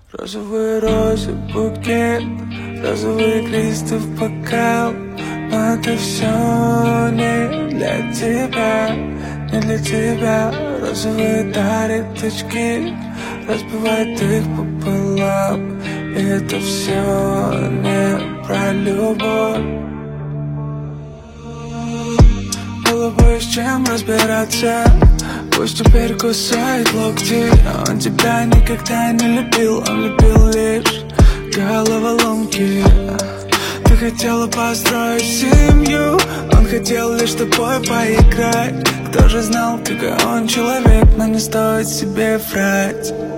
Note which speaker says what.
Speaker 1: Розовые розы, букет, розовые глисты в бокал. Но это все не для тебя, не для тебя. Розовые дарят очки, разбивает их пополам. И это все не про любовь. Было бы с чем разбираться. Пусть теперь кусает локти, но он тебя никогда не любил. Он любил лишь головоломки. Ты хотела построить семью, он хотел лишь с тобой поиграть. Кто же знал, какой он человек, но не стоит себе врать.